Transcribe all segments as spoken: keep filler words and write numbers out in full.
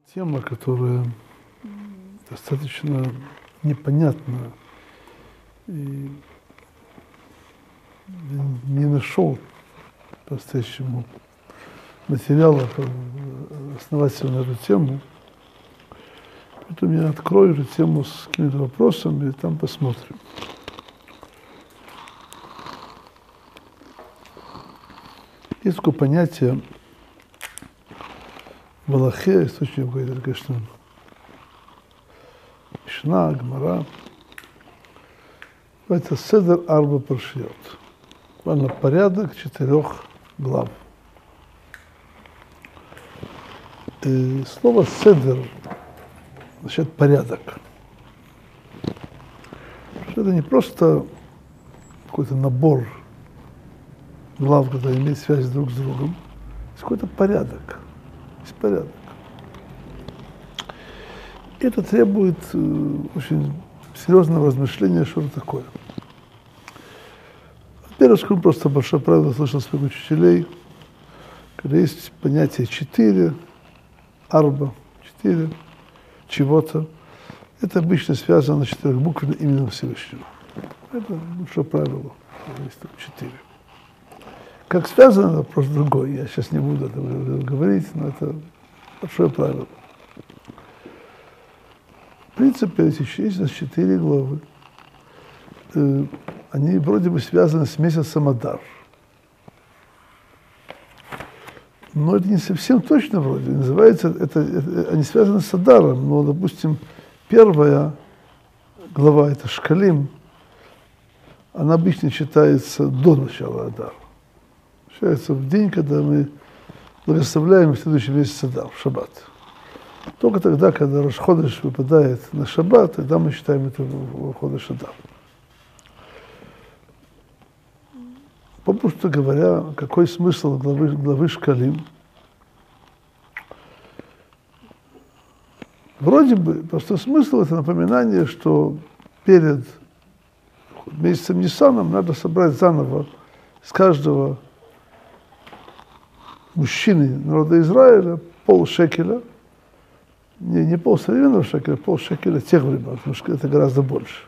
Тема, которая достаточно непонятна, и не нашел по-настоящему материалов основательно на эту тему. Поэтому я открою эту тему с какими-то вопросами, и там посмотрим. Есть такое понятие в Алахе, источник говорит, это, конечно, Мишна, Гмара. Это седер арба паршиот. Буквально порядок четырех глав. И слово седер означает порядок. Это не просто какой-то набор глав, которые имеют связь друг с другом. Это какой-то порядок. Есть порядок. Это требует э, очень серьезного размышления, что это такое. Во-первых, скажу просто большое правило, слышал своих учителей, когда есть понятие четыре, арба, четыре, чего-то. Это обычно связано с четырехбуквенным именем Всевышнего. Это большое правило, есть четыре. Как связано, вопрос другой. Я сейчас не буду это говорить, но это большое правило. В принципе, эти четыре главы, э, они вроде бы связаны с месяцем Адар. Но это не совсем точно вроде. Называется, это, это, они связаны с Адаром, но, допустим, первая глава, это Шкалим, она обычно читается до начала Адара. Считается в день, когда мы благословляем следующий месяц Адар, в шаббат. Только тогда, когда Рош ходеш выпадает на шаббат, тогда мы считаем это ходеш Адар. Попросту говоря, какой смысл главы, главы Шкалим? Вроде бы, просто смысл — это напоминание, что перед месяцем Ниссаном надо собрать заново с каждого мужчины народа Израиля пол шекеля, не, не пол современного шекеля, пол шекеля тех времен, потому что это гораздо больше.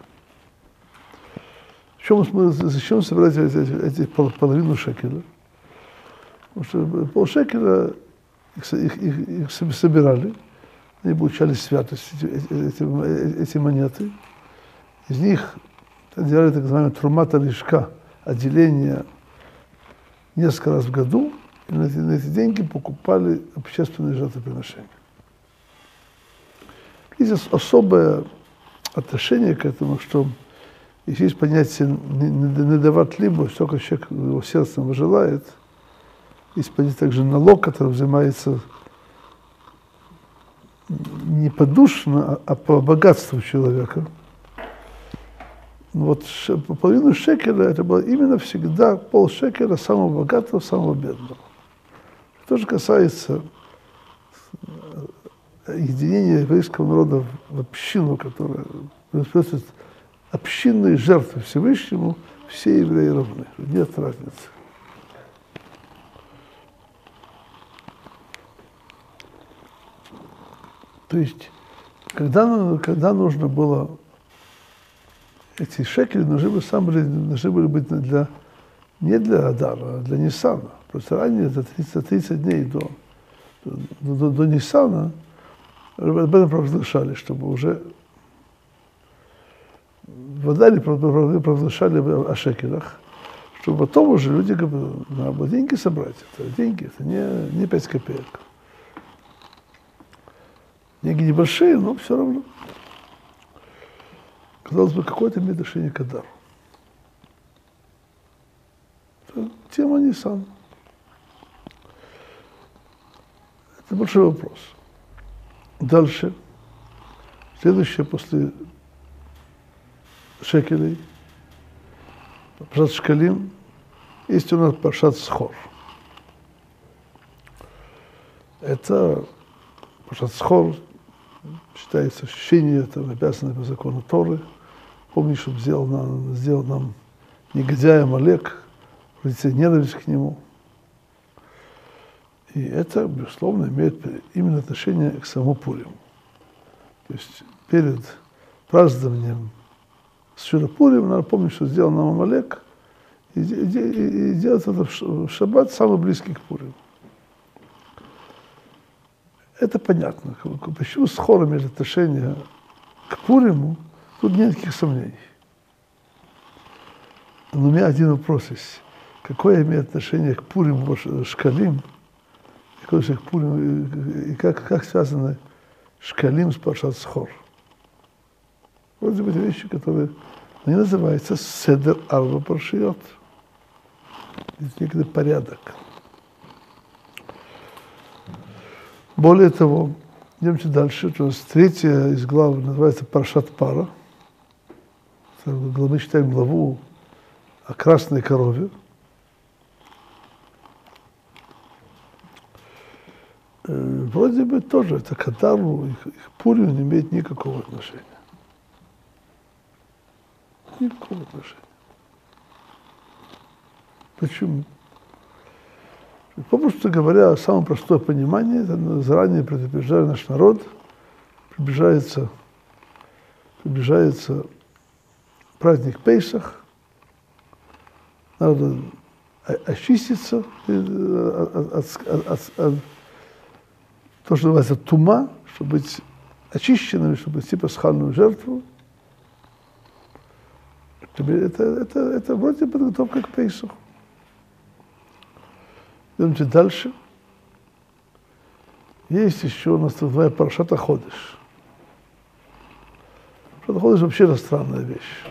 Чем мы, зачем собирать эти, эти, эти пол, половину шекеля? Потому что пол шекеля их, их, их, их собирали, они получали святость, эти, эти, эти монеты. Из них делали так называемое трумата лишка, отделение несколько раз в году, и на эти, на эти деньги покупали общественные жертвоприношения. Есть особое отношение к этому, что если есть понятие «не давать либо», только человек его сердцем желает, есть понятие также налог, который взимается не по душно, а по богатству человека. Вот половину шекеля это было именно всегда пол шекеля самого богатого, самого бедного. Что же касается единения еврейского народа в общину, которая происходит общинные жертвы Всевышнему, все евреи равны, нет разницы. То есть, когда, когда нужно было эти шекели, нужны были, сам, должны были быть для, не для Адара, а для Ниссана. Просто ранее, за тридцать, тридцать дней до, до, до, до Ниссана, об этом провозглашали, чтобы уже в Адаре провозглашали о шекелях, чтобы потом уже люди говорили, надо было деньги собрать. Это деньги, это не, не пять копеек. Деньги небольшие, но все равно. Казалось бы, какое-то имеет отношение к Адару. Это тема Ниссан. Это большой вопрос. Дальше. Следующее после шекелей. Паршат Шкалим. Есть у нас Паршат Схор. Это Паршат Схор. Считается ощущение, это написано по закону Торы. Помнишь, чтобы сделал нам, сделал нам негодяя Амалек, ненависть к нему. И это, безусловно, имеет именно отношение к самому Пуриму. То есть перед празднованием Шира Пурим надо помнить, что сделал нам Амалек, и, и, и, и делать это в шаббат самый близкий к Пуриму. Это понятно. Почему с хором имеет отношение к Пуриму, тут нет никаких сомнений. Но у меня один вопрос есть. Какое имеет отношение к Пуриму Шкалим, какое к Пуриму, и как, как связаны Шкалим с Паршат Схор? Вроде бы это вещи, которые они называются Седер Арба Паршиот. Это некий порядок. Более того, идемте дальше. У нас третья из глав называется Паршат Пара. Мы читаем главу о красной корове. Вроде бы тоже это к Адару, их, их Пурим не имеет никакого отношения. Никакого отношения. Почему? Попросту говоря, самое простое понимание, это заранее предупреждаю наш народ, приближается, приближается праздник Пейсах, надо очиститься от, от, от, от, от то, что называется тума, чтобы быть очищенными, чтобы идти пасхальную жертву. Это, это, это вроде подготовка к Пейсаху. Идемте дальше. Есть еще у нас так называемая Паршат ха-Ходеш. Паршат ха-Ходеш вообще это странная вещь.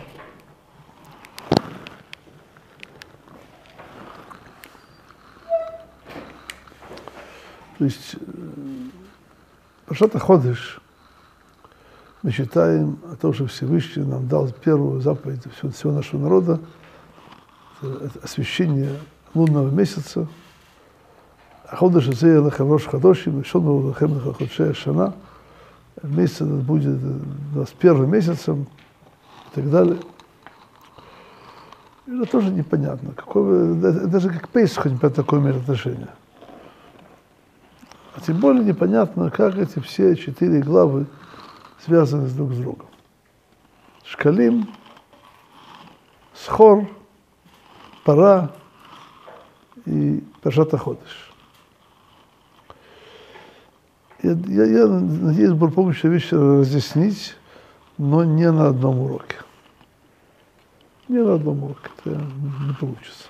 То есть Паршат ха-Ходеш мы считаем о том, что Всевышний нам дал первую заповедь всего, всего нашего народа, это освящение лунного месяца. Ходеш הזה ילך ראש חדושים, ראשון הוא לכם לחודשי השנה, месяц этот будет двадцать первым месяцем и так далее. Это тоже непонятно. Какое, даже как Пейсаху непонятно, какое имеет отношение. А тем более непонятно, как эти все четыре главы связаны друг с другом. Шкалим, Схор, Пара и Паршат ха-Ходеш. Я, я, я надеюсь, буду помощь вещи разъяснить, но не на одном уроке. Не на одном уроке, это не получится.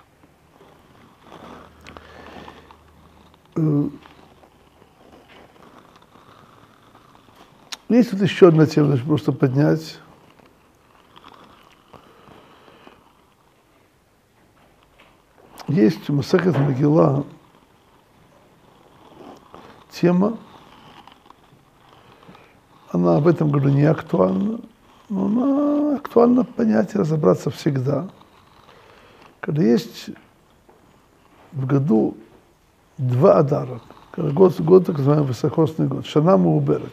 Есть вот еще одна тема, хочу просто поднять. Есть у Масехет Мегилла тема, она в этом году не актуальна, но она актуальна понять и разобраться всегда. Когда есть в году два Адара, когда год, год так называемый высокосный год, Шана Меуберет.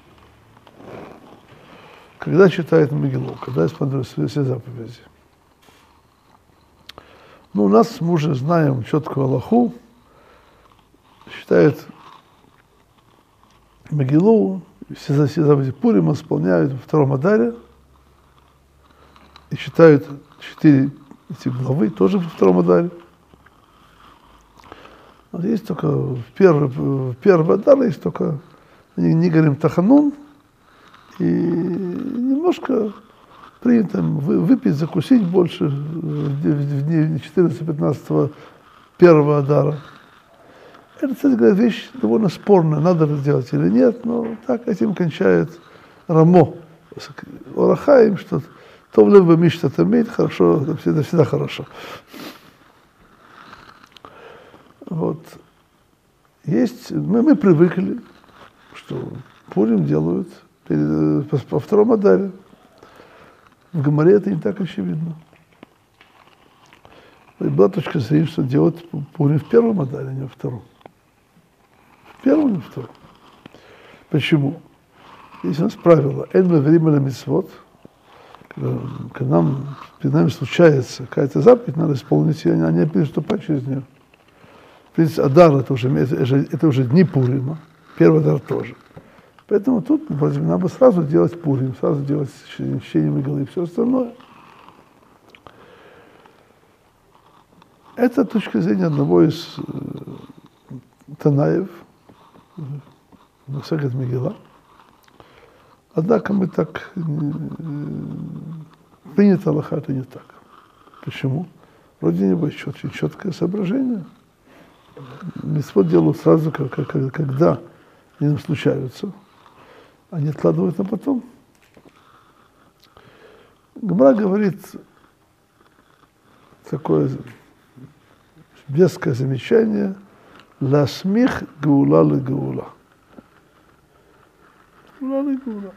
Когда читает Мегиллу, когда исполняет все заповеди. Ну, у нас мы уже знаем четкую алаху, считает Мегиллу, все заповеди Пурима исполняют во втором Адаре и читают четыре эти главы тоже во втором Адаре. Вот есть только в первый, в первый Адар есть только, не, не говорим Таханун, и немножко принято выпить, закусить больше в дни четырнадцатого-пятнадцатого первого Адара. Это, кстати говоря, вещь довольно спорная, надо это делать или нет, но так этим кончает Рамо. Орахаим, что то в левом мишта тамид, хорошо, это всегда, всегда хорошо. Вот. Есть, мы, мы привыкли, что Пурим делают перед, по, по второму Адаре. В Гемаре это не так очевидно. И была точка зрения, что делать Пурим в первом Адаре, а не во втором. В первом, а не во втором. Почему? Есть у нас правило «Эн маврим эль мицвот», когда, когда нам, перед нами случается какая-то заповедь, надо исполнить ее, а не переступать через нее. В принципе, Адар это уже, это, это уже дни Пурима, первый Адар тоже. Поэтому тут вроде бы надо сразу делать Пурим, сразу делать чтение Мегилы и все остальное. Это точка зрения одного из э, Танаев, Масехет Мегила. Однако мы так, э, принято Аллаха, это не так. Почему? Вроде не будет очень четкое соображение. Мицвот делают сразу, как, как, когда они случаются. Они откладывают на потом. Гемара говорит такое веское замечание: «Ласмих гаула ле гаула». Гаула ле гаула.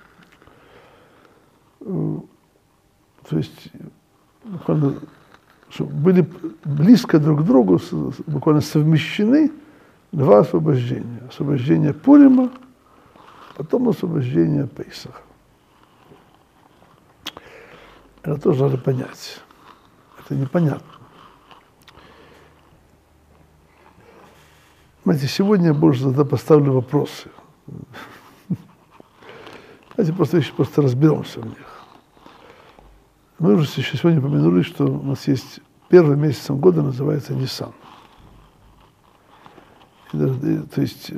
То есть, буквально, чтобы были близко друг к другу, буквально совмещены два освобождения. Освобождение Пурима, потом освобождение Пейсаха. Это тоже надо понять. Это непонятно. Знаете, сегодня я больше тогда поставлю вопросы. Давайте просто, просто разберемся в них. Мы уже сегодня упомянули, что у нас есть первый месяц года, называется Нисан. То есть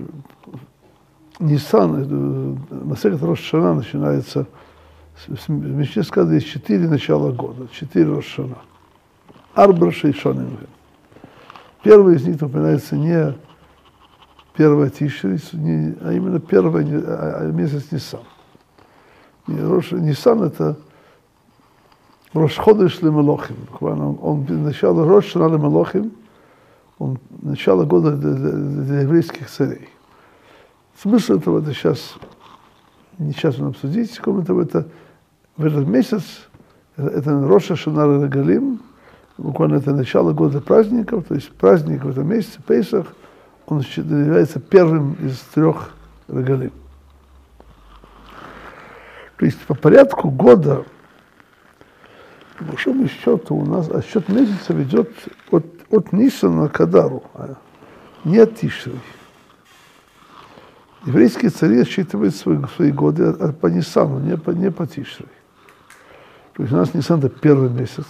Нисан, Масехет Рош Шана начинается, в Мишне сказано, есть четыре начала года, четыре Рош Шана. Арба Шейшоним. Первый из них упоминается не первая Тишри, а именно первый месяц Нисан. Нисан это Рош Ходеш ле Мелохим. Он, он начало Рош Шана ле Мелохим, он начало года для, для, для еврейских царей. Смысл этого это сейчас, не сейчас он обсудить, кроме того, это в этот месяц, это, это Рош Шана ле Галим, буквально это начало года праздников, то есть праздник в этом месяце, Пейсах, он является первым из трех Регалим. То есть по порядку года, по большому счету, у нас отсчет месяца ведет от, от Нисана к Адару, а не от Тишри. Еврейские цари отсчитывают свои, свои годы по Нисану, не по, не по Тишри. То есть у нас Нисан это первый месяц,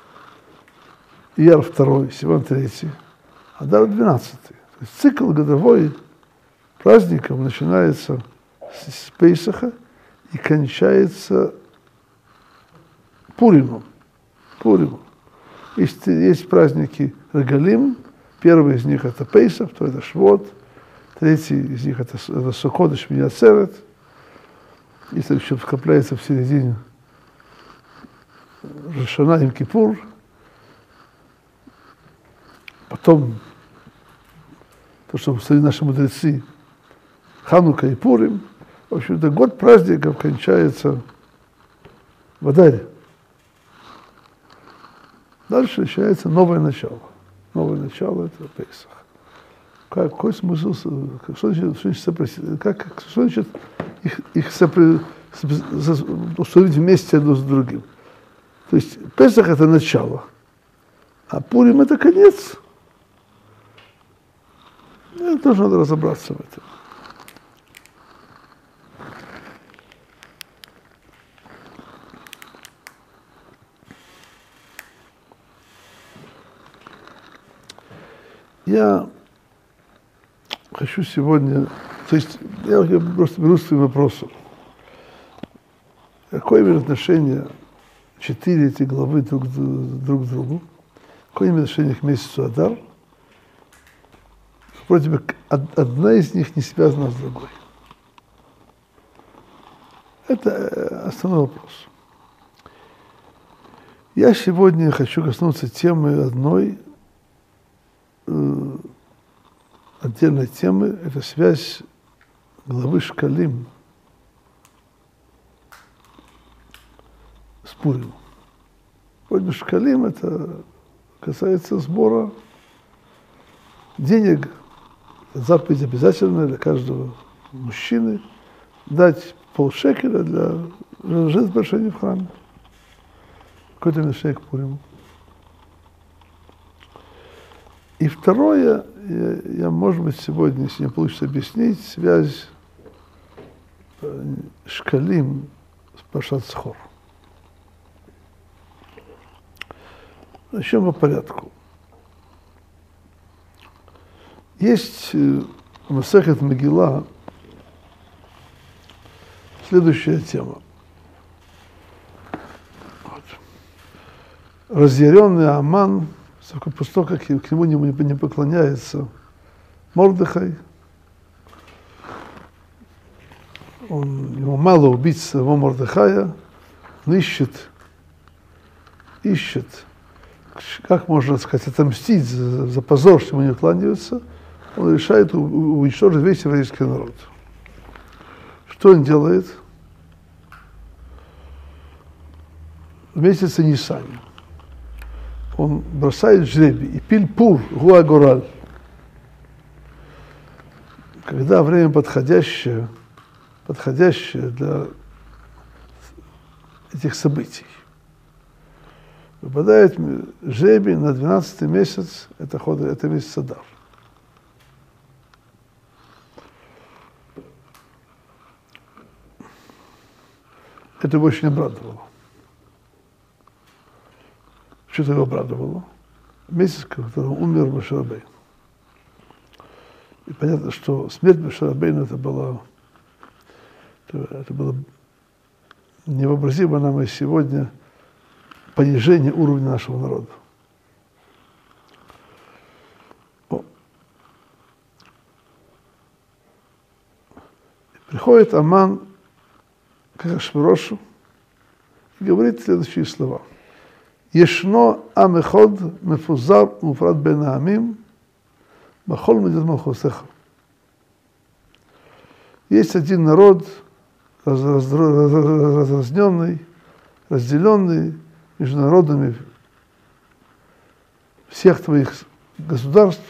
Ияр второй, Сиван третий, Адар двенадцатый. То есть цикл годовой праздников начинается с, с Пейсаха и кончается Пуримом. Пуримом. Есть, есть праздники Регалим, первый из них это Пейсах, второй это Швот, третий из них это, это Сукот и Шмини Ацерет. Если еще вкрапляется в середине Рош Шана и Йом-Кипур, потом то, что установили наши мудрецы, Ханука и Пурим. В общем-то, год праздников кончается в Адаре. Дальше начинается новое начало. Новое начало – это Пейсах. Какой смысл, что значит, что значит, как, что значит их, их сопри, установить вместе одно с другим? То есть Пейсах – это начало, а Пурим – это конец. Это тоже надо разобраться в этом. Я хочу сегодня, то есть я, я просто беру своим вопросом. Какое имеет отношение четыре эти главы друг, друг к другу? Какое имеет отношение к месяцу Адар? Вроде бы одна из них не связана с другой. Это основной вопрос. Я сегодня хочу коснуться темы одной, э, отдельной темы, это связь главы Шкалим с Пуримом. Вроде бы Шкалим это касается сбора денег. Заповедь обязательная для каждого мужчины дать полшекеля для жертвоприношения в храме. Какой-то отношение к Пуриму. И второе, я, я, может быть, сегодня, если не получится объяснить, связь Шкалим с Паршат Зохор. Начнем по порядку. Есть в Масехет Мегилла следующая тема. Вот. Разъяренный Аман, после того, как к нему не поклоняется Мордехай, он, ему мало убить своего Мордехая, он ищет, ищет, как можно сказать, отомстить за, за позор, что ему не кланяются. Он решает уничтожить весь еврейский народ. Что он делает? В месяце Нисане он бросает жребий и пиль-пур, гуа-гораль. Когда время подходящее, подходящее для этих событий, выпадает жребий на двенадцатый месяц, это, ход, это месяц Адар. Это его очень обрадовало. Что-то его обрадовало. Месяц, в котором умер Моше Рабейну. И понятно, что смерть Моше Рабейну это было, это, это было невообразимо нам и сегодня понижение уровня нашего народа. О. Приходит Аман к Ашвирошу и говорит следующие слова. Ешно амеход мефузар муфрат бен аамим бахол медет малхосеха. Есть один народ, разразненный, разделенный между народами всех твоих государств,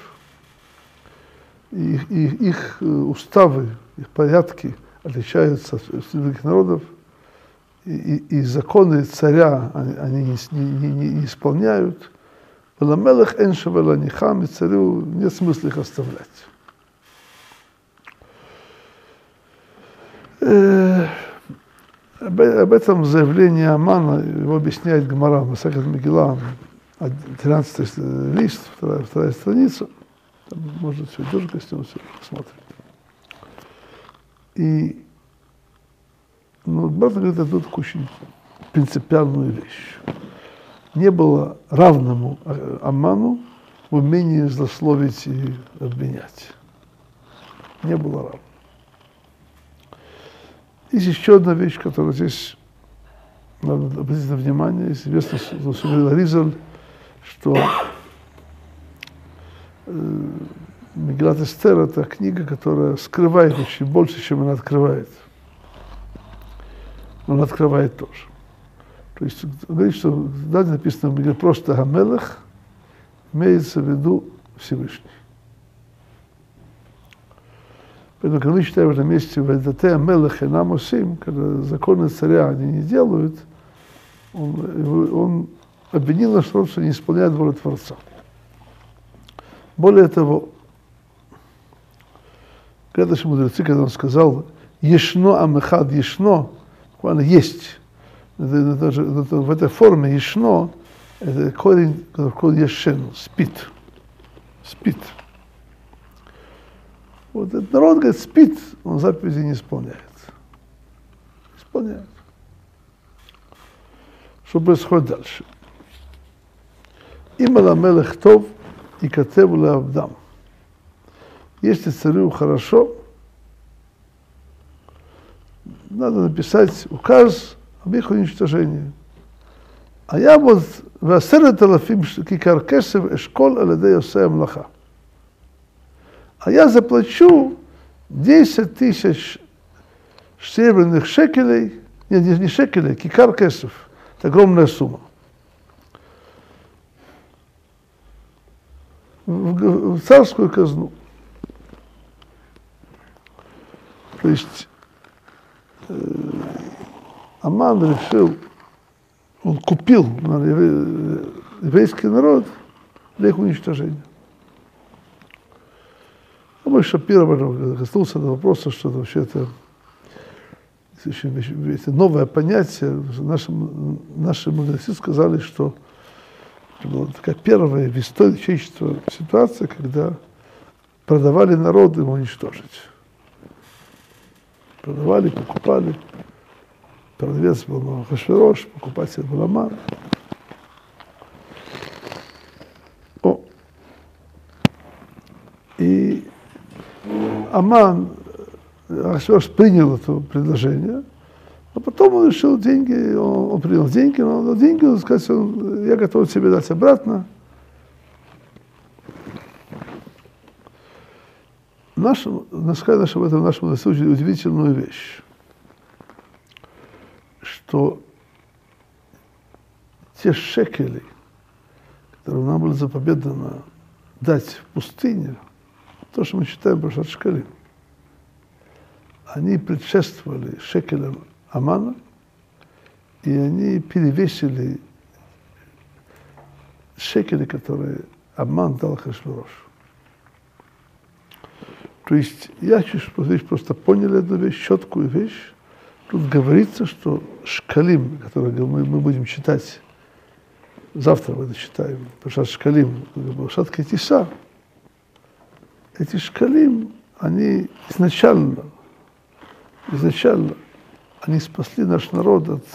и, и их уставы, их порядки отличаются от других народов, и, и, и законы царя они, они не, не, не, не исполняют. Веламелех эн шеве ланихам, и царю нет смысла их оставлять. Э, об, об этом заявлении Амана его объясняет Гемара, Масехет Мегилла, тринадцатый лист, вторая, вторая страница. Там можно все тоже костюм все посмотреть. И ну, Братан говорит, это тут очень принципиальную вещь. Не было равному Аману в умении злословить и обвинять. Не было равного. Есть еще одна вещь, которая здесь надо обратить на внимание. Известно, что говорил Аризаль, что э, Мегилат Эстер – это книга, которая скрывает очень больше, чем она открывает. Но она открывает тоже. То есть говорит, что да, написано в Мегиле просто Гамелех, имеется в виду Всевышний. Поэтому, когда мы читаем в этом месте «Вэддате Амелех и нам усим», когда законы царя они не делают, он, он обвинил наш народ, что не исполняет волю Творца. Более того, когда наши мудрецы, когда он сказал «Ешно амехад ешно», буквально «есть», это, это, это, в этой форме «ешно» это корень, корень «ешен», «спит», «спит». Вот этот народ, говорит, спит, он заповеди не исполняет. Исполняет. Что происходит дальше? Имала мелех тов и катев леавдам. Если царю хорошо, надо написать указ об их уничтожении. А я вот в асерет алафим кикар кесев эшкол аледей осея млаха. А я заплачу десять тысяч серебряных шекелей, нет, не, не шекелей, кикар кесов. Это огромная сумма. В, в царскую казну. То есть э, Аман решил, он купил еврейский народ для их уничтожения. Мой Шапира коснулся этого вопроса, что это вообще это, это новое понятие. Наши, наши мудрецы сказали, что это была такая первая в истории человечества ситуация, когда продавали народ его уничтожить. Продавали, покупали. Продавец был Ахашверош, покупатель был Аман. О. И Аман, Ахашверош принял это предложение, а потом он решил деньги, он, он принял деньги, но он деньги, он сказал, он, я готов тебе дать обратно. Нашим, сказали нашим, в этом нашем случае удивительную вещь, что те шекели, которые нам было заповедано дать в пустыне, то, что мы считаем Паршат Шкалим, они предшествовали шекелям Амана, и они перевесили шекели, которые Аман дал Ахашверошу. То есть я хочу, чтобы вы просто поняли эту вещь, четкую вещь. Тут говорится, что шкалим, который мы, мы будем читать, завтра мы это читаем, Паршат Шкалим, Паршат Ки-Тиса, эти шкалим, они изначально, изначально, они спасли наш народ от,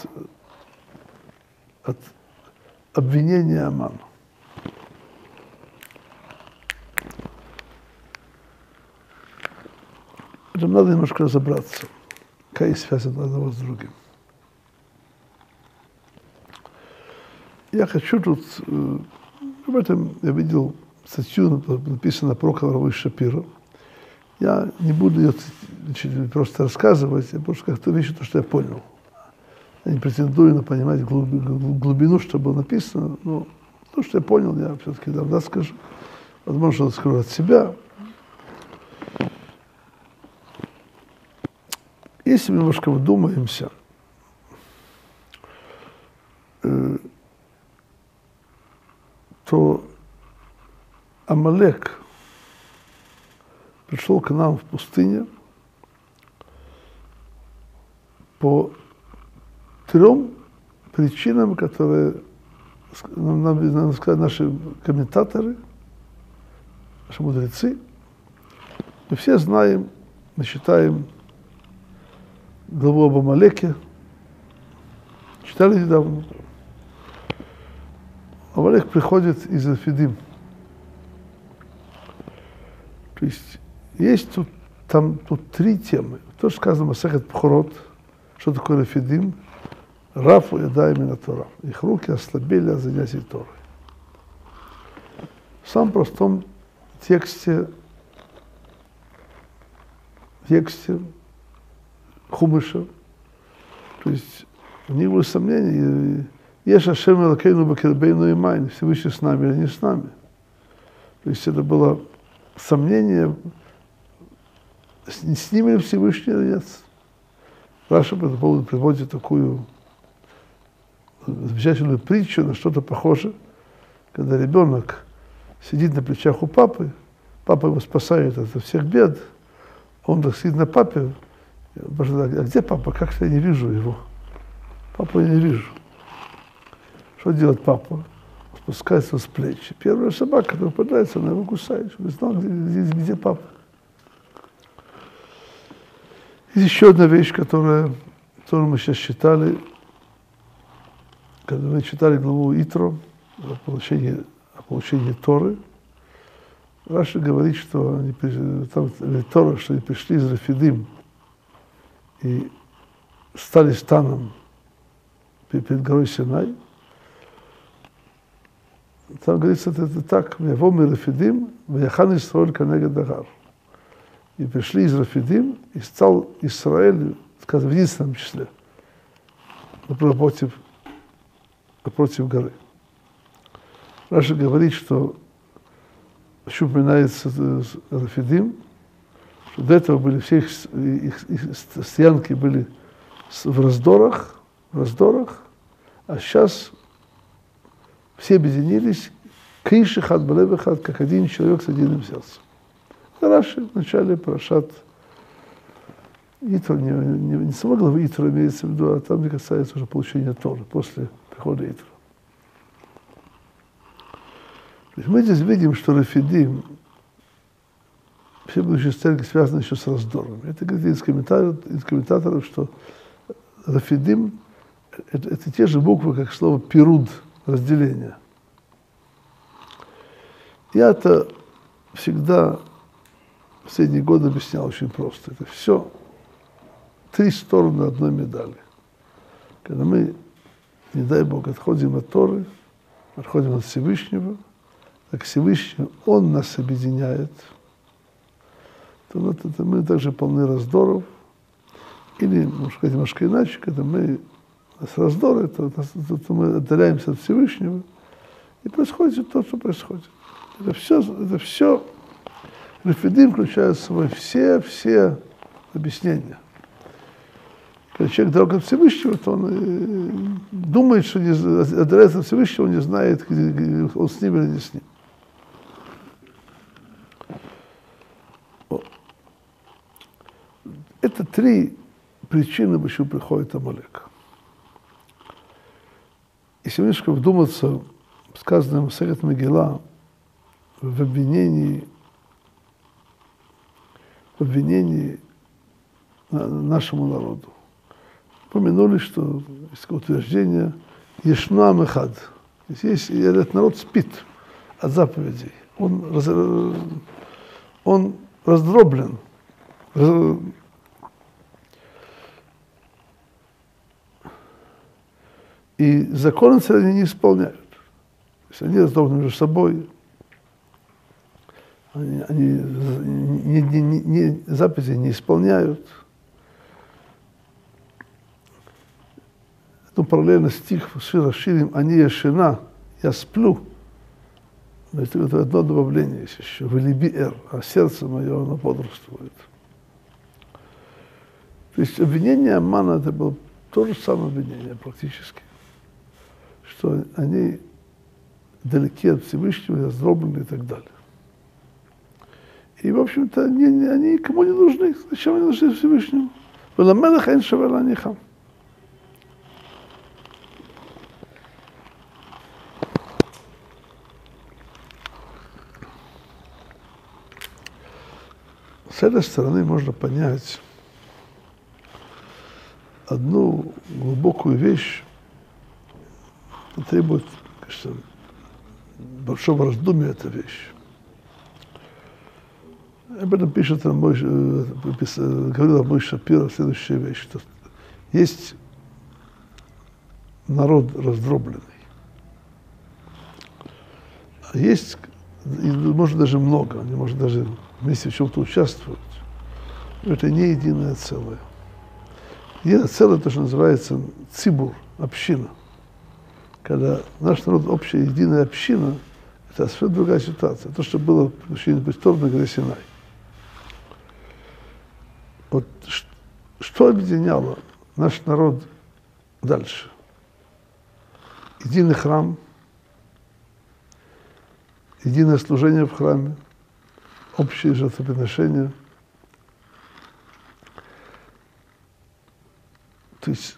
от обвинения Амана. Нам надо немножко разобраться, какая связь одного с другим. Я хочу тут, об этом я видел статью, написанную про Равой Шапира. Я не буду ее просто рассказывать, я просто как-то вещи, то, что я понял. Я не претендую на понимать глубину, что было написано, но то, что я понял, я все-таки да, скажу. Возможно, скажу от себя. Если мы немножко вдумаемся, э, то Амалек пришел к нам в пустыне по трем причинам, которые нам, нам, нам сказали наши комментаторы, наши мудрецы. Мы все знаем, мы читаем главу об Амалеке, читали недавно. Амалек приходит из Рафидим. То есть есть тут, там, тут три темы. То, что сказано Масехет Пхорот, что такое Рафидим, Рафу и да именно Тора. Их руки ослабели от занятий Торой. В самом простом тексте, тексте Хумыша, то есть у них было сомнение, Еш Ашем Элокейну Бакербейну Имайн, Всевышний с нами или не с нами. То есть это было сомнение, с ними ли Всевышний или нет. Раша по этому поводу приводит такую замечательную притчу, на что-то похоже, когда ребенок сидит на плечах у папы, папа его спасает от всех бед, он так сидит на папе, а где папа? Как-то я не вижу его. Папу я не вижу. Что делает папа? Спускается с плеч. Первая собака, которая попадается, она его кусает, чтобы знал, где, где, где папа. Есть еще одна вещь, которая, которую мы сейчас читали, когда мы читали главу Итро о получении, о получении Торы. Раши говорит, что они, там Тора, что они пришли из Рафидим и стали станом перед горой Синай. Там говорится, это, это так, «Вявом и Рафидим, ваяхан Исраэль канегед дагар». И пришли из Рафидим, и стал Израиль, сказано, в единственном числе, напротив, напротив горы. Раша говорит, что еще упоминается Рафидим, что до этого были все их, их, их стоянки были в раздорах, в раздорах, а сейчас все объединились, Киши хат балев хат, как один человек с единым сердцем. Раши в начале Парашат Итро, не, не, не сама глава Итро имеется в виду, а там, где касается уже получения Торы, после прихода Итро. То есть мы здесь видим, что Рафидим, все будущие сценки связаны еще с раздором. Это говорит из комментаторов, из комментаторов, что Рафидим это, это те же буквы, как слово пируд, разделение. Я-то всегда в последние годы объяснял очень просто. Это все три стороны одной медали. Когда мы, не дай Бог, отходим от Торы, отходим от Всевышнего, так Всевышний, Он нас объединяет, то это мы также полны раздоров. Или, можно сказать, немножко иначе, когда мы с раздоры, то, то, то мы отдаляемся от Всевышнего, и происходит то, что происходит. Это все, это все, Рафидим включает в собой все, все объяснения. Когда человек далек от Всевышнего, то он думает, что не, отдаляется от Всевышнего, он не знает, он с ним или не с ним. Это три причины, почему приходит Амалек. Если немножко вдуматься в сказанное в Масехет Мегилла в обвинении, в обвинении нашему народу, упомянули, что есть утверждение «Ешнам эхад». Есть, этот народ спит от заповедей. Он, раз, он раздроблен. Раз, и законы они не исполняют. То есть они раздроблены между собой. Они, они не, не, не, не, заповеди не исполняют. Ну, параллельно стих Шира Ширим «Они яшена», «Я сплю». Это, это одно добавление есть еще. «Велиби эр», а сердце мое, оно бодрствует. То есть обвинение Амана это было то же самое обвинение практически. Что они далеки от Всевышнего, раздроблены и так далее. И, в общем-то, они, они никому не нужны. Зачем они нужны Всевышнему? «Веламелех эйн шове ланихам». С этой стороны можно понять одну глубокую вещь, требует, конечно, большого раздумья эта вещь. Об этом пишет мой, говорил мой Шапира следующая вещь, что есть народ раздробленный, а есть, и, может, даже много, они, может, даже вместе в чем-то участвуют, но это не единое целое. Единое целое то, что называется цибур, община. Когда наш народ общая, единая община, это совершенно другая ситуация. То, что было в общине Пестор на горе Синай. Вот что объединяло наш народ дальше? Единый храм, единое служение в храме, общее жертвоприношение. То есть,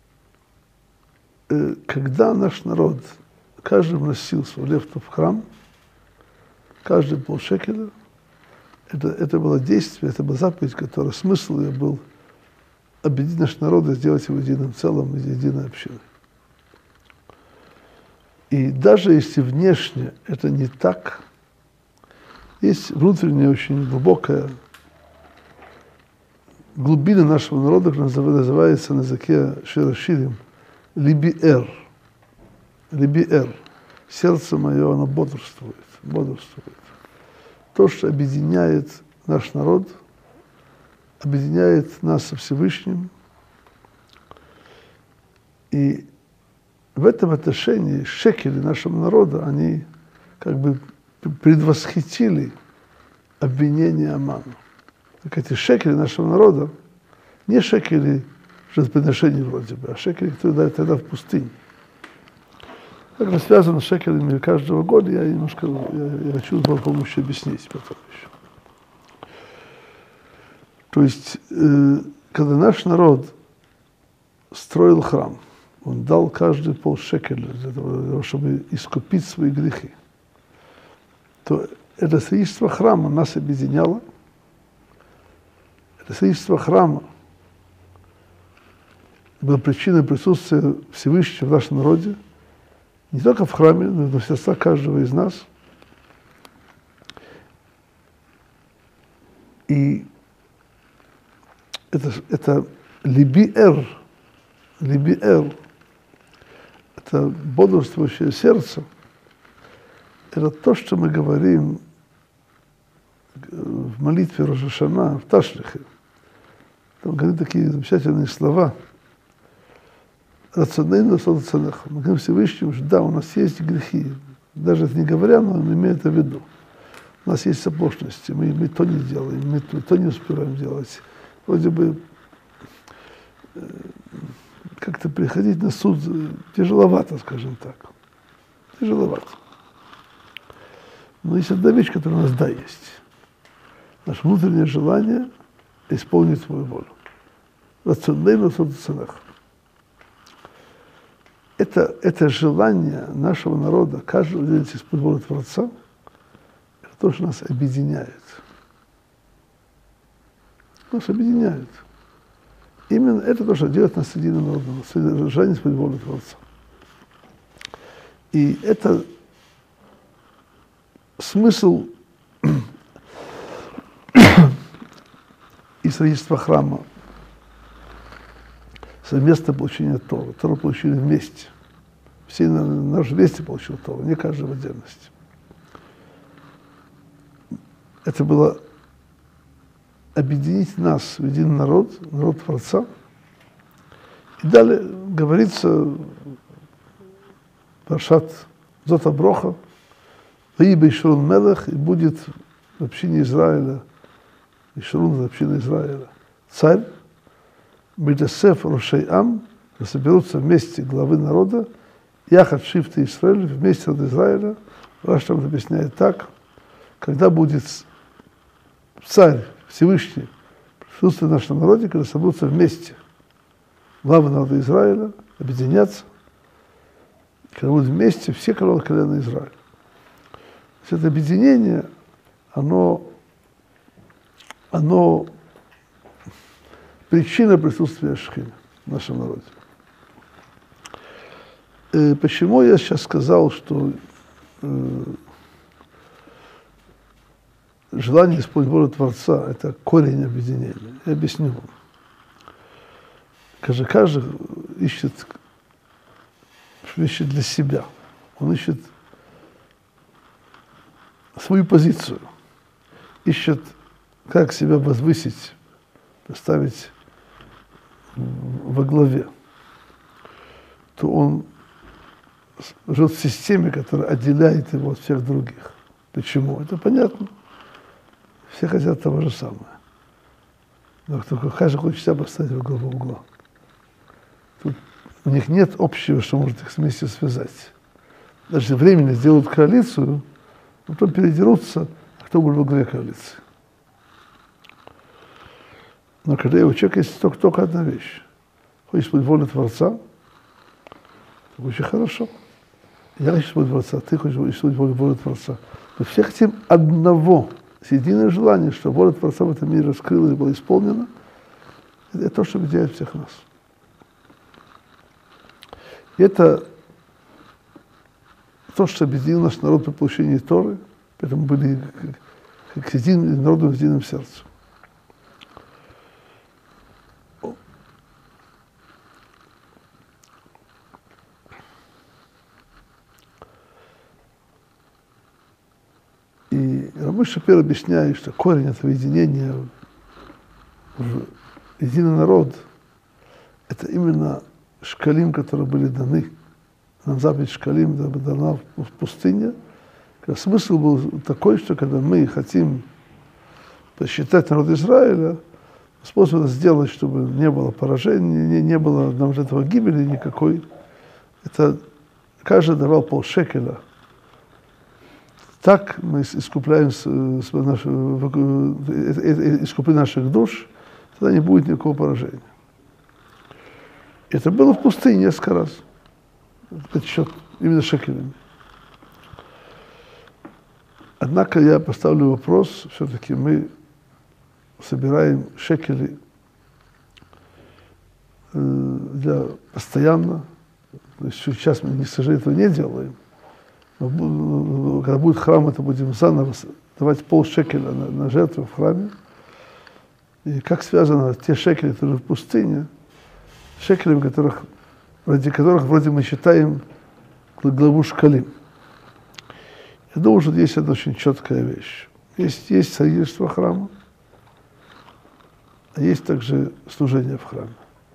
э, когда наш народ, каждый вносил свой лепту в храм, каждый полшекеля, это, это было действие, это была заповедь, которая смысл ее был объединить наш народ и сделать его единым целым, единой общиной. И даже если внешне это не так, есть внутренняя очень глубокая глубина нашего народа, которая называется на языке Шира Ширим «Либи эр». «Либи эр». Сердце мое, оно бодрствует, бодрствует. То, что объединяет наш народ, объединяет нас со Всевышним. И в этом отношении шекели нашего народа, они как бы предвосхитили обвинение Амана. Так эти шекели нашего народа, не шекели жертвоприношений вроде бы, а шекели, которые дали тогда в пустыне. Как это связано с шекелями каждого года, я немножко я, я хочу с Богом помощи объяснить потом еще. То есть, э, когда наш народ строил храм, он дал каждый полшекеля для того, чтобы искупить свои грехи, то это строительство храма нас объединяло. Это строительство храма было причиной присутствия Всевышнего в нашем народе, не только в храме, но и в сердцах каждого из нас. И это, это либи-эр, либи-эр, это бодрствующее сердце, это то, что мы говорим в молитве Рош ха-Шана, в Ташлихе. Там говорим такие замечательные слова. Рационально соцанах. Мы говорим Всевышнему, что да, у нас есть грехи. Даже это не говоря, но он имеет это в виду. У нас есть оплошности, мы, мы то не делаем, мы то, то не успеваем делать. Вроде бы э, как-то приходить на суд тяжеловато, скажем так. Тяжеловато. Но есть одна вещь, которая у нас, да, есть. Наше внутреннее желание исполнить свою волю. Рационально соцанах. Это, это желание нашего народа, каждого дня исполнить волю Творца, это то, что нас объединяет. Нас объединяет. Именно это то, что делает нас единым народом, желание исполнить волю Творца. И это смысл и строительства храма, совместное получение Торы. Тору получили вместе. Все наш вместе получил Тору, не каждый в отдельности. Это было объединить нас в един народ, народ Творца. И далее говорится Паршат Зот ха-Броха, «Ваиба Ишрун Мелех», и будет в общине Израиля, Ишрун в общине Израиля, царь, Битасеф Рошей Ам, соберутся вместе главы народа, Яхат Шифта Исраэль, вместе от Израиля. Раш там объясняет так, когда будет царь Всевышний присутствие в нашем народе, когда соберутся вместе главы народа Израиля, объединятся, когда будут вместе все колена Израиля. То есть это объединение, оно, оно причина присутствия Шхины в нашем народе. Э, почему я сейчас сказал, что э, желание исполнить волю Творца – это корень объединения? Я объясню вам. Каждый, каждый ищет, ищет для себя. Он ищет свою позицию, ищет, как себя возвысить, поставить во главе, то он живет в системе, которая отделяет его от всех других. Почему? Это понятно. Все хотят того же самого. Но только каждый хочет себя поставить во главу угла. Тут у них нет общего, что может их вместе связать. Даже временно сделают коалицию, потом передерутся, а кто будет во главе коалиции. Но когда у человека есть только, только одна вещь. Хочешь исполнить волю Творца, то очень хорошо. Я хочу исполнить Творца, ты хочешь исполнить волю, волю Творца. Мы все хотим одного, с единое желание, что воля Творца в этом мире раскрылась и была исполнена. Это то, что объединяет всех нас. И это то, что объединил наш народ при получении Торы, поэтому были как, как единым народом, единым сердцем. И Рабби Шапир объясняет, что корень этого единения в единый народ – это именно шкалим, которые были даны. Нам заповедь шкалим дана в пустыне. Смысл был такой, что когда мы хотим посчитать народ Израиля, способ это сделать, чтобы не было поражения, не, не было нам этого гибели никакой, это каждый давал полшекеля. Так мы искупляем наши, искупли наших душ, тогда не будет никакого поражения. Это было в пустыне несколько раз. Этот счет именно шекелями. Однако я поставлю вопрос, все-таки мы собираем шекели э, для постоянно. То есть сейчас мы, к сожалению, этого не делаем. Но, когда будет храм, это будем заново давать полшекеля на, на жертву в храме. И как связано те шекели, которые в пустыне, с шекелями, которых, ради которых вроде мы считаем главу Шкалим. Я думаю, что здесь это очень четкая вещь. Есть, есть строительство храма, а есть также служение в храме.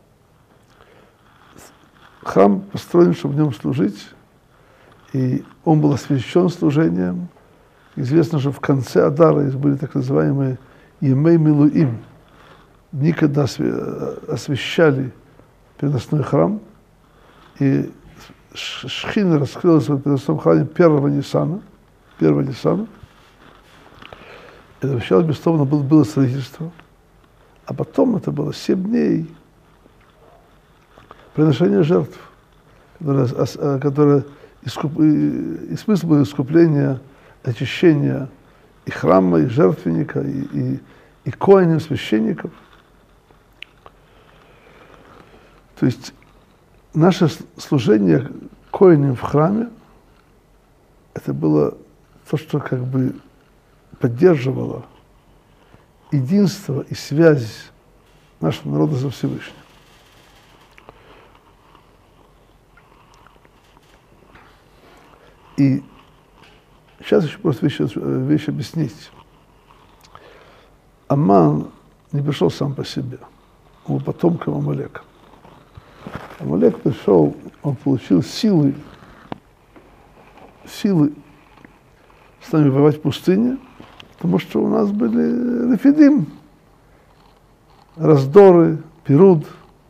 Храм построен, чтобы в нем служить, и он был освящен служением. Известно, что в конце Адара были так называемые Емей Милуим, дни, когда освящали переносной храм, и Шхина раскрылась в переносном храме первого Ниссана, первого Ниссана. Это сначала, безусловно, было, было строительство, а потом это было семь дней приношения жертв, которое, которое искуп, и, и смысл был искупления, очищения и храма, и жертвенника, и, и, и коэним, священников. То есть наше служение коэним в храме, это было то, что как бы поддерживало единство и связь нашего народа со Всевышним. И сейчас еще просто вещь, вещь объяснить. Аман не пришел сам по себе, он был потомком Амалека. Амалек пришел, он получил силы, силы с нами воевать в пустыне, потому что у нас были рефидим, раздоры, пируд,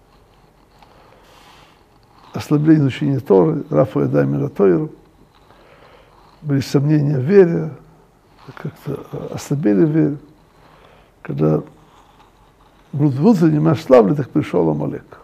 ослабление изучения Торы, Рафа и Даймира Тойру. Были сомнения в вере, как-то ослабели в вере. Когда внутренне мы ослабли, так пришел Амалек.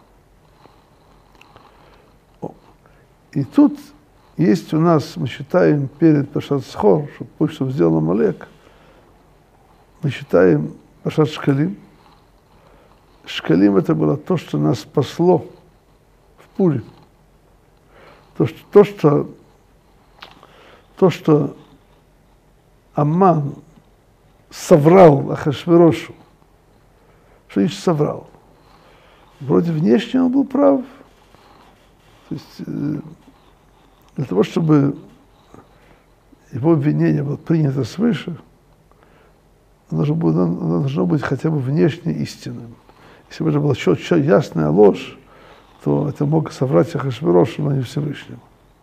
И тут есть у нас, мы считаем перед Пашат Схор, что пусть что сделал Амалек, мы считаем Пашат Шкалим. Шкалим это было то, что нас спасло в Пуре. То, что, то, что То, что Аман соврал Ахашверошу, что значит соврал? Вроде внешне он был прав. То есть для того, чтобы его обвинение было принято свыше, оно должно, было, оно должно быть хотя бы внешне истинным. Если бы это была четко ясная ложь, то это мог соврать Ахашверошу, но не Всевышнему.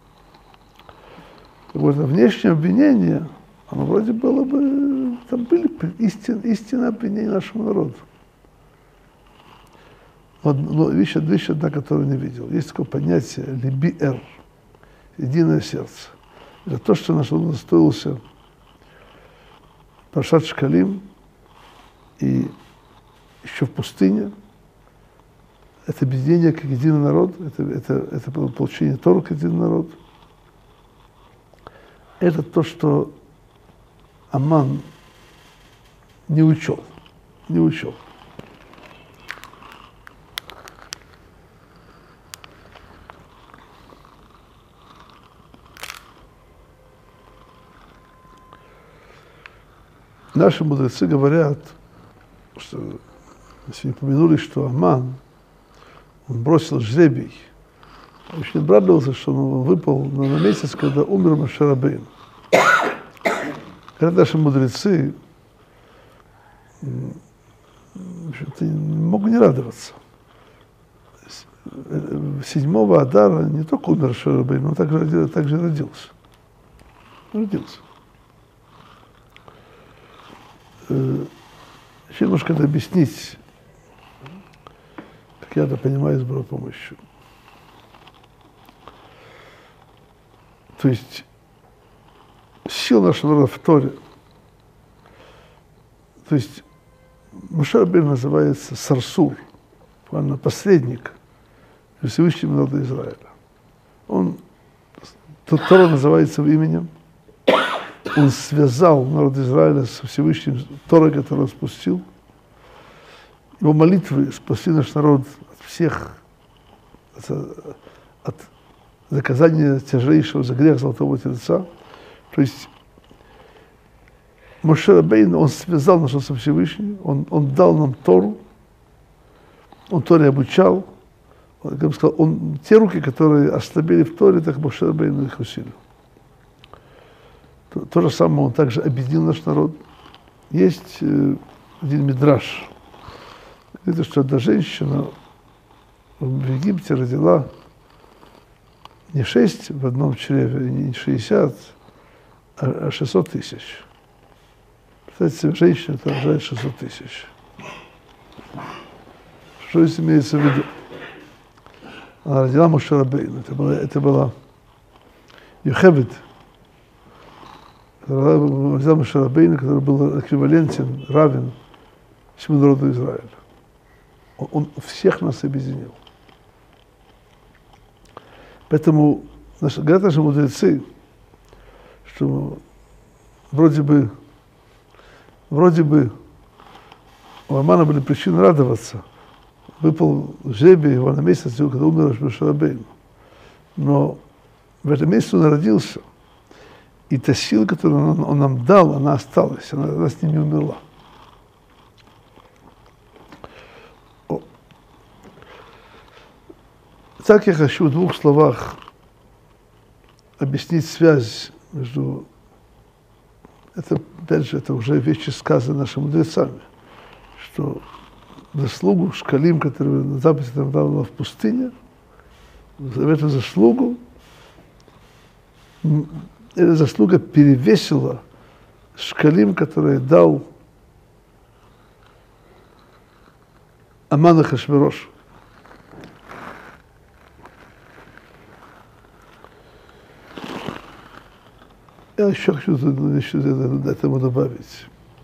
Вот внешнее обвинение, оно вроде было бы, там были истин, истинные обвинения нашему народу. Но, но вещь, вещь одна, которую не видел. Есть такое понятие либи-эр, единое сердце. Это то, что наш народ достоился Пашат Шкалим, и еще в пустыне. Это объединение как единый народ, это, это, это было получение Торы как единый народ. Это то, что Аман не учел, не учел. Наши мудрецы говорят, что, если не упомянули, что Аман, он бросил жребий. Очень обрадовался, что он выпал на месяц, когда умер Моше Рабейну. Говорят наши мудрецы, ты не мог не радоваться. Седьмого Адара не только умер Моше Рабейну, но также, также родился. Родился. Еще немножко надо объяснить, как я это понимаю, с Божьей помощью. То есть сила нашего народа в Торе. То есть Моше Рабейну называется Сарсур, буквально посредник Всевышнего народа Израиля. Он, Тора называется его именем. Он связал народ Израиля со Всевышним Торой, который он спустил. Его молитвы спасли наш народ от всех, от, от наказания тяжелейшего за грех Золотого Тельца. То есть Моше Рабейну, он связал нас со Всевышним, он, он дал нам Тору, он Торе обучал. Он, как бы сказал, он, те руки, которые ослабели в Торе, так Моше Рабейну их усилил. То, то же самое он также объединил наш народ. Есть э, один мидраш. Говорит, что одна женщина в Египте родила не шесть в одном чреве, не шестьдесят, а шестьсот тысяч. Представляете, женщина это рожает шестьсот тысяч. Что здесь имеется в виду? Она родила Моше Рабейну. Это была, это была Йохевед. Родила Моше Рабейну, который был эквивалентен, равен всему народу Израиля. Он, он всех нас объединил. Поэтому наши, говорят наши мудрецы, что вроде бы, вроде бы у Амана были причины радоваться. Выпал жребий его на месяц, когда умер Моше Рабейну. Но в этом месяце он родился. И та сила, которую он, он нам дал, она осталась, она, она с ним не умерла. О. Так я хочу в двух словах объяснить связь между... Это, опять же, это уже вещи сказаны нашими мудрецами, что заслугу Шкалим, который на западе там дал в пустыне, в эту заслугу эта заслуга перевесила Шкалим, который дал Аман Ахашверош. Я еще хочу до этого добавить.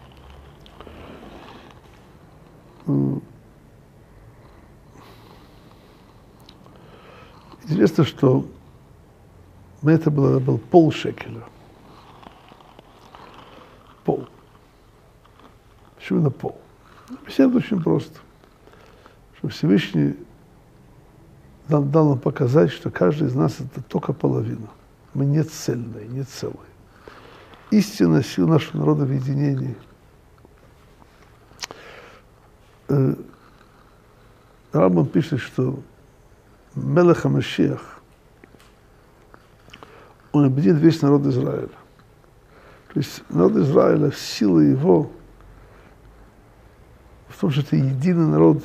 Интересно, что это было, был пол шекеля. Пол. Почему на пол? Все это очень просто. Что Всевышний дал, дал нам показать, что каждый из нас это только половина. Мы не цельные, не целые. Истинная сила нашего народа в единении. Рамбам пишет, что Мелех ха-Машиах, он объединит весь народ Израиля. То есть народ Израиля, сила его в том, что это единый народ.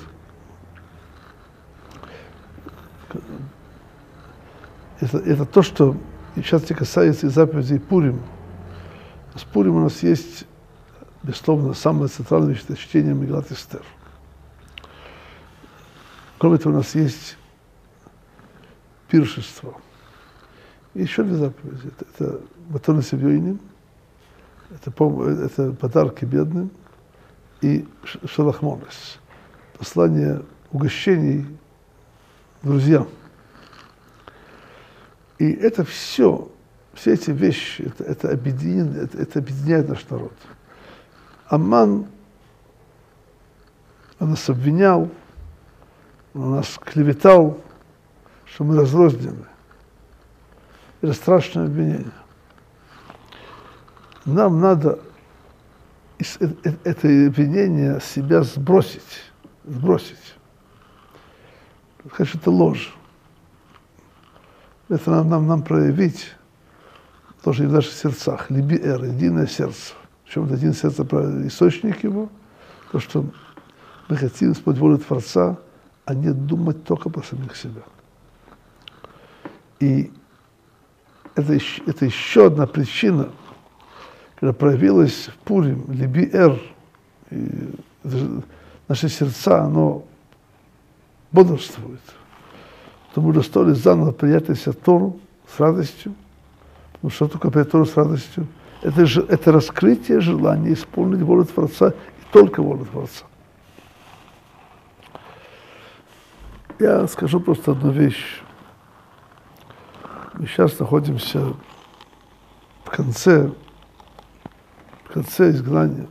Это, это то, что сейчас касается и заповедей Пурим. С Пурим у нас есть, безусловно, самое центральное чтение Мегилат Эстер. Кроме того, у нас есть пиршество. И еще две заповеди. Это, это батон севьёйним, это, это подарки бедным, и шалахмонес, послание угощений друзьям. И это все, все эти вещи, это, это, объединяет, это, это объединяет наш народ. Аман, он нас обвинял, он нас клеветал, что мы разрознены. Это страшное обвинение. Нам надо это обвинение себя сбросить, сбросить. Конечно, это ложь. Это нам, нам, нам проявить тоже и в наших сердцах. Либи эр, единое сердце. Причем это единое сердце, источник его, то, что мы хотим исполнить волю Творца, а не думать только про самих себя. И это, это еще одна причина, когда проявилась в Пурим, Либи эр, и наши сердца, оно бодрствует. То мы удостоились заново принять на себя Тору с радостью. Потому что такое принять Тору с радостью? Это, это раскрытие желания исполнить волю Творца и только волю Творца. Я скажу просто одну вещь. Мы сейчас находимся в конце, в конце изгнания.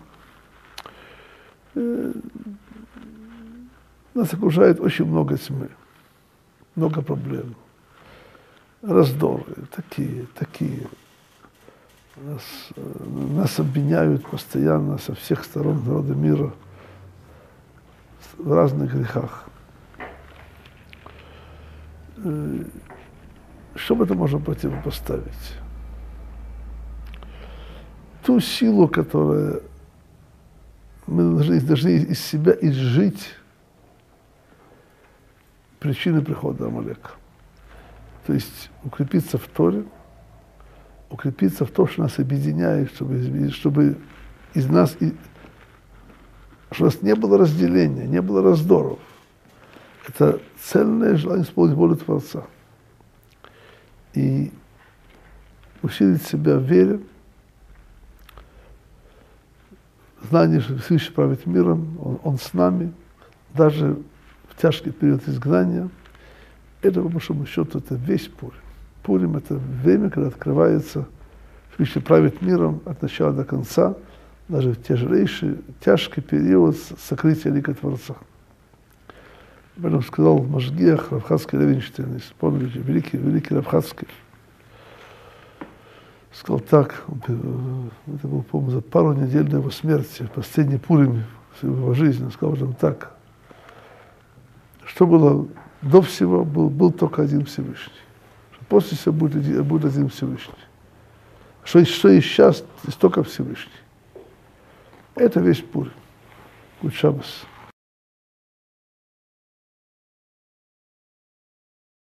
Нас окружает очень много тьмы, много проблем, раздоры, такие, такие. Нас, нас обвиняют постоянно со всех сторон народа мира в разных грехах. Что мы это можем противопоставить? Ту силу, которая мы должны, должны из себя изжить причины прихода Амалека. То есть укрепиться в Торе, укрепиться в том, что нас объединяет, чтобы, чтобы из нас, чтобы у нас не было разделения, не было раздоров. Это цельное желание исполнить волю Творца. И усилить себя в вере, знание, что Всевышний правит миром, он, он с нами, даже в тяжкий период изгнания. Это, по большому счету, это весь Пурим. Пурим – это время, когда открывается, Всевышний правит миром от начала до конца, даже в тяжелейший, тяжкий период сокрытия лика Творца. Об этом сказал в Машгиах Рав Хацкель Левинштейн, если помните, великий, великий Рав Хацкель. Сказал так, это было, по-моему, за пару недель до его смерти, в последний Пурим в его жизни, он сказал там так, что было до всего, был, был только один Всевышний. После всего будет, будет один Всевышний. Что, что и сейчас, есть только Всевышний. Это весь Пурим. Гуд Шаббас.